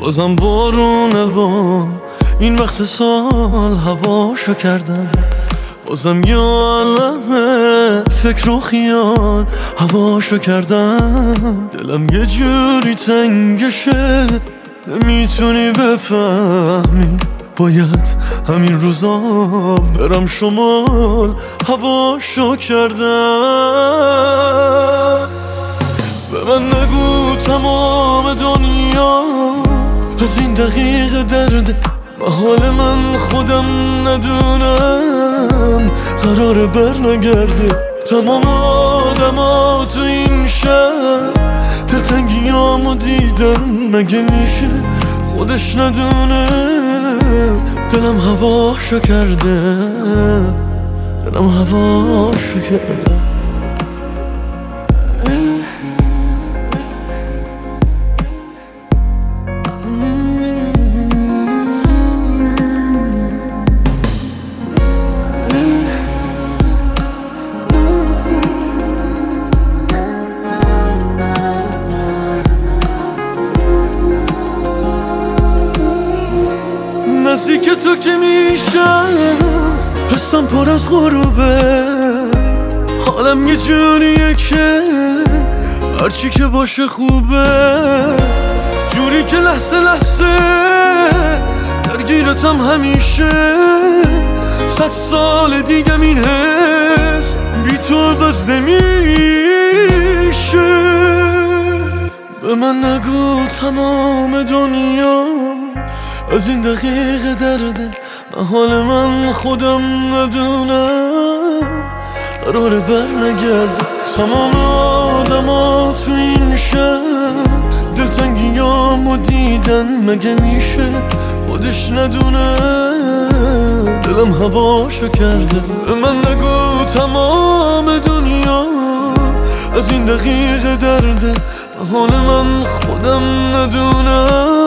بازم بارونه و این وقت سال هواشو کردم، بازم یه عالمه فکر و خیال هواشو کردم. دلم یه جوری تنگشه نمیتونی بفهمی، باید همین روزا برم شمال هواشو کردم. به من نگو تمام دنیا از این دقیقه درده، محال من خودم ندونم قراره بر نگرده. تمام آدما تو این شهر دلتنگیامو دیدن، مگه میشه خودش ندونه دلم هواشو کرده، دلم هواشو کرده. نزدیک تو که میشم حسم پر از غروبه، حالم یه جوریه که هرچی که باشه خوبه، جوری که لحظه لحظه درگیرتم همیشه. 100 سال دیگه این حس بی تو بس نمیشه. به من نگو تمام دنیا از این دقیقه درده، محال من خودم ندونم قراره بر نگرده. تمام آدما تو این شهر دلتنگیامو دیدن، مگه میشه خودش ندونه دلم هواشو کرده. به من نگو تمام دنیا از این دقیقه درده، محال من خودم ندونم